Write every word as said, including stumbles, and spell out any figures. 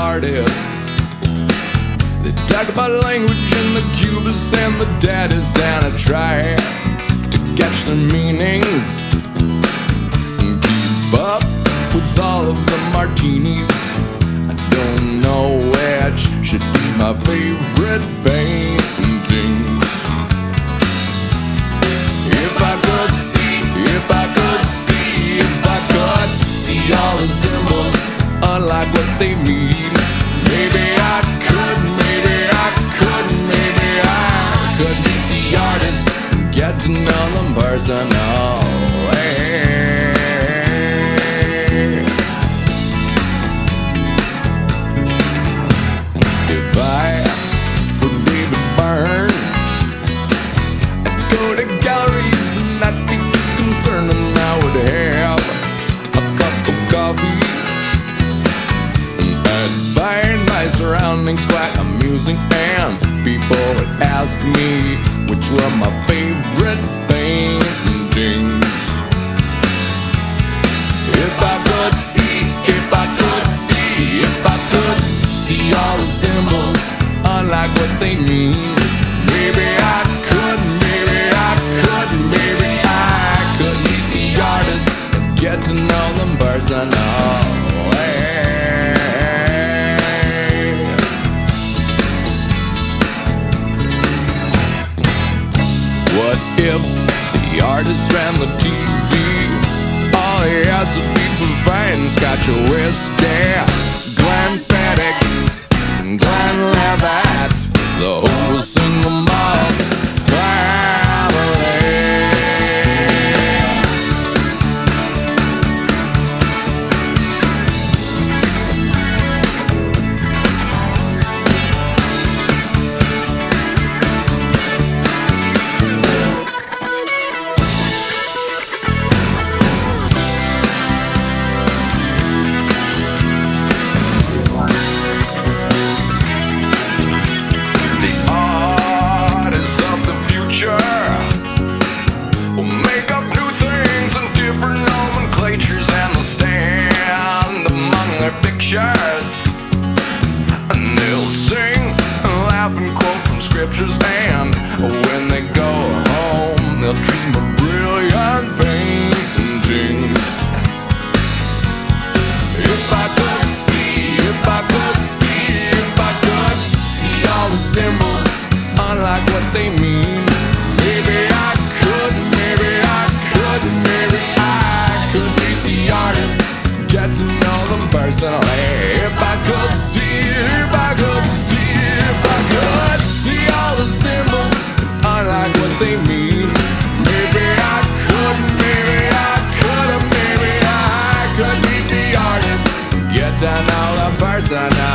artists. They talk about language and the cubas and the daddies, and I try to catch their meanings and keep up with all of the martinis. I don't know which should be my favorite paintings. If I could see, if I could see, if I could see all the symbols, unlike what they mean, maybe I could, maybe I could, maybe I could meet the artist and get to know them personally. If I were David Byrne, I'd go to galleries and not be too concerned, and I would have a cup of coffee. I'd find my surroundings quite amusing, and people would ask me which were my favorite paintings. If I could see, if I could see, if I could see all the symbols, unlike what they mean, maybe I could, maybe I could, maybe I could meet the artists and get to know them personally. What if the artist ran the T V? All he had to be for fine scotch or whiskey. Glenn Feddick and Glenn Levitt, the whole single mom family. And they'll sing and laugh and quote from scriptures, and when they go home they'll dream of brilliant paintings. If I could see, if I could see, if I could see all the symbols, unlike what they mean, maybe I could, maybe I could, maybe I could meet the artist, get to know them personally. If I could see, if I could see, if I could see all the symbols, unlike what they mean, maybe I could, maybe I could, maybe I could meet the artist, get to know them personally.